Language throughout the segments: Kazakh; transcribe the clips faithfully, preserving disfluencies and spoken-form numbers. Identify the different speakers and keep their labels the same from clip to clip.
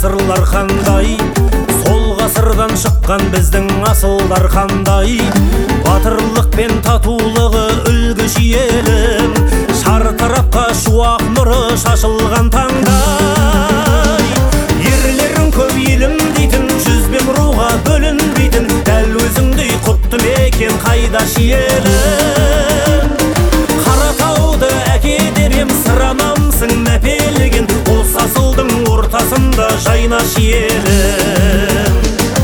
Speaker 1: ғасырлар қандай, сол ғасырдан шыққан біздің асылдар қандай. Батырлық пен татулығы үлгісі елім, шартарапқа шуақ нұры шашылған таңдай. Ерлерің көп елім дейтін, жүзбен руға бөлінбейтін, дәл өзіңдей құтты мекен қайда шиелім. Қаратауды әкедер ем, сыранамсың мәпелеген, осы асылдың ортасында жайнаш елім.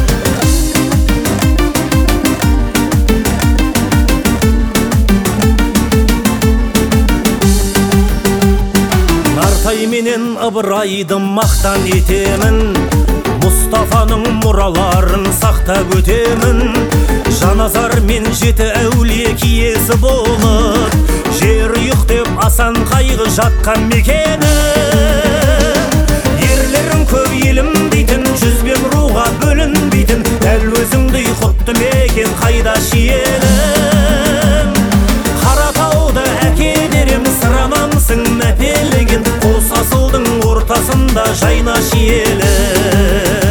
Speaker 1: Нартай менен Ыбырайды мақтан етемін, Мұстафаның мұраларын сақтап өтемін. Жаназар мен жеті әулие киесі болып, жер ұйық деп асан қайғы жатқан мекені. Ерлерің көп елім дейтін, жүзбен руға бөлінбейтін, дәл өзіңдей құтты мекен қайда шиелім. Қаратауды әкедерем, сыранамсың мәпелеген, қос асылдың ортасында жайнаш елім.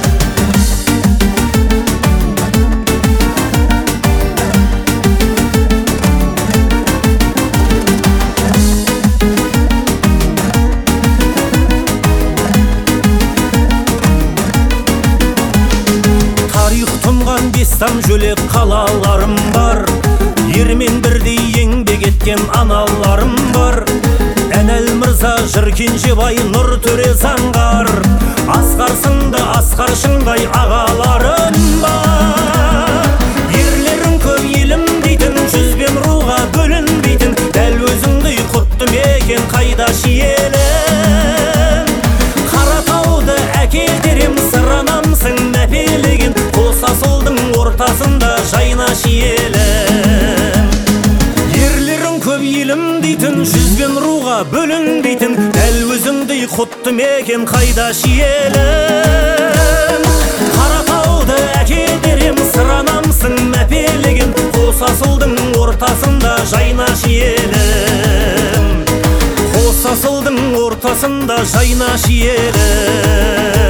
Speaker 1: Бестам жөлек қалаларым бар, ермен бірдей еңбек еткен аналарым бар. Әнәл Мырза, Жыр Кенжебай, Нұр Төре Заңғар, Асқар сынды Асқар Шыңдай ағаларым бар. Ерлерің көп елім дейтін, жүзбен руға бөлінбейтін, дәл өзіңдей құтты мекен қайда шиелім. Қаратауды әкедерем, сыранамсың мәпелеген, қос асылдың ортасында жайнаш елім. Ерлерің көп елім дейтін, жүзбен руға бөлінбейтін, дәл өзіңдей құтты мекен қайда шиелім. Қаратауды әкедерем, сыранамсың мәпелеген, қос асылдың ортасында жайнаш елім. Қос асылдың ортасында жайнаш елім.